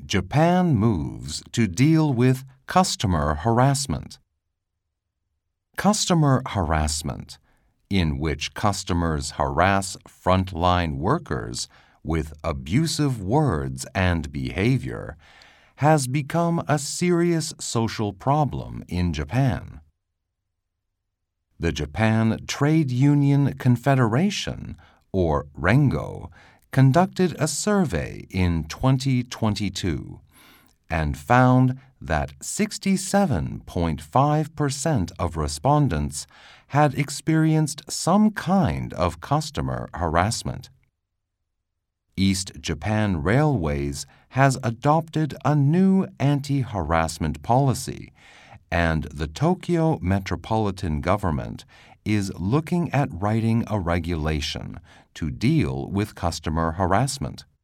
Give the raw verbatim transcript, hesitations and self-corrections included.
Japan moves to deal with customer harassment. Customer harassment, in which customers harass frontline workers with abusive words and behavior, has become a serious social problem in Japan. The Japan Trade Union Confederation, or Rengo, conducted a survey in twenty twenty-two and found that sixty-seven point five percent of respondents had experienced some kind of customer harassment. East Japan Railways has adopted a new anti-harassment policy, and the Tokyo Metropolitan Government is looking at writing a regulation to deal with customer harassment.